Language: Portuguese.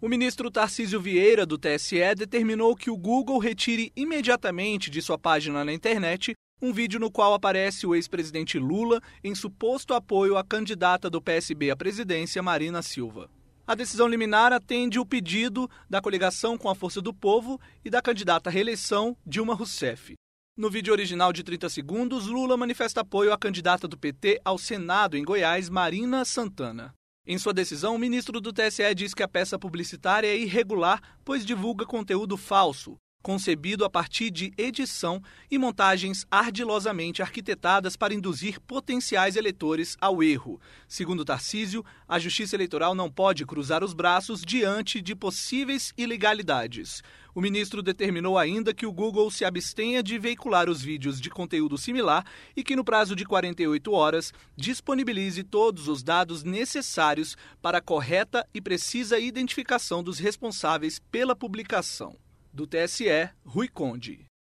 O ministro Tarcísio Vieira, do TSE, determinou que o Google retire imediatamente de sua página na internet um vídeo no qual aparece o ex-presidente Lula em suposto apoio à candidata do PSB à presidência, Marina Silva. A decisão liminar atende o pedido da coligação com a Força do Povo e da candidata à reeleição, Dilma Rousseff. No vídeo original de 30 segundos, Lula manifesta apoio à candidata do PT ao Senado em Goiás, Marina Santana. Em sua decisão, o ministro do TSE diz que a peça publicitária é irregular, pois divulga conteúdo falso, concebido a partir de edição e montagens ardilosamente arquitetadas para induzir potenciais eleitores ao erro. Segundo Tarcísio, a Justiça Eleitoral não pode cruzar os braços diante de possíveis ilegalidades. O ministro determinou ainda que o Google se abstenha de veicular os vídeos de conteúdo similar e que, no prazo de 48 horas, disponibilize todos os dados necessários para a correta e precisa identificação dos responsáveis pela publicação. Do TSE, Rui Conde.